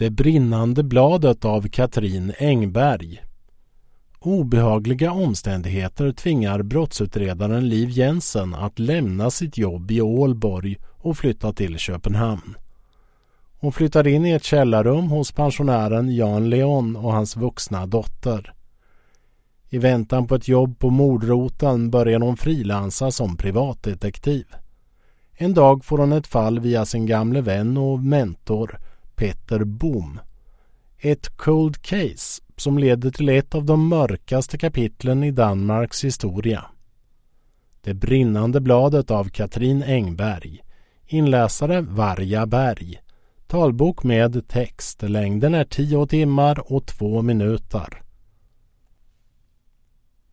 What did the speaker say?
Det brinnande bladet av Katrin Engberg. Obehagliga omständigheter tvingar brottsutredaren Liv Jensen att lämna sitt jobb i Ålborg och flytta till Köpenhamn. Hon flyttar in i ett källarrum hos pensionären Jan Leon och hans vuxna dotter. I väntan på ett jobb på mordroten börjar hon frilansa som privatdetektiv. En dag får hon ett fall via sin gamle vän och mentor Peter Bohm. Ett cold case som leder till ett av de mörkaste kapitlen i Danmarks historia. Det brinnande bladet av Katrin Engberg. Inläsare Varja Berg. Talbok med text. Längden är 10 timmar och 2 minuter.